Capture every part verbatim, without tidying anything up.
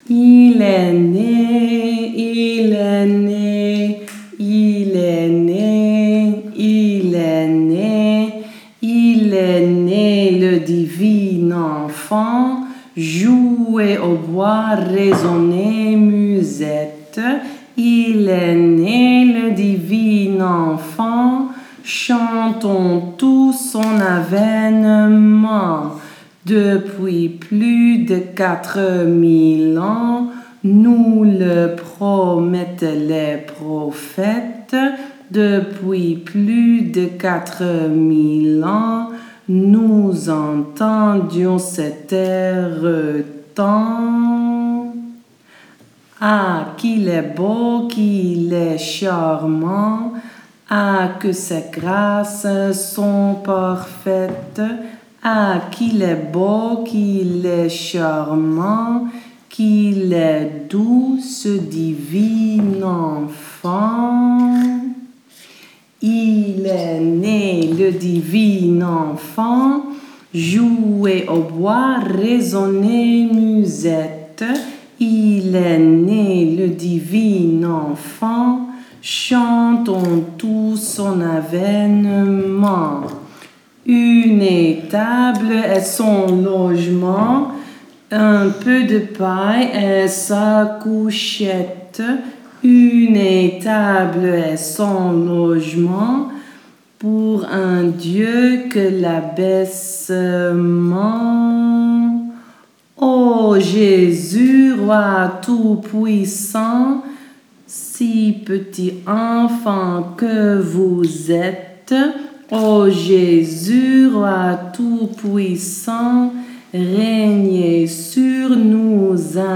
Il est né, il est né, il est né, il est né, il est né le divin enfant, jouez au bois, résonnez musette. Il est né le divin enfant, chantons tous son avènement. Depuis plus de quatre mille ans, nous le promettent les prophètes. Depuis plus de quatre mille ans, nous entendions cet air temps. Ah, qu'il est beau, qu'il est charmant, ah, que ses grâces sont parfaites. Ah, qu'il est beau, qu'il est charmant, qu'il est doux, ce divin enfant. Il est né le divin enfant, jouez au bois, résonnez musette. Il est né le divin enfant, chantons tous son avènement. Une étable est son logement, un peu de paille est sa couchette. Une étable est son logement, pour un Dieu que l'abaissement. Ô Jésus, roi tout-puissant, si petit enfant que vous êtes, ô Jésus, roi tout-puissant, régnez sur nous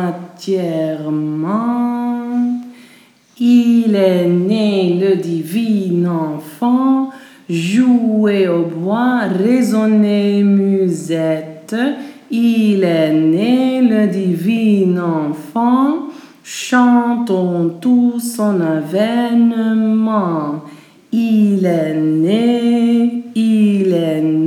entièrement. Il est né le divin enfant, jouez au bois, résonnez musette. Il est né le divin enfant, chantons tous son avènement. Il est né, il est né.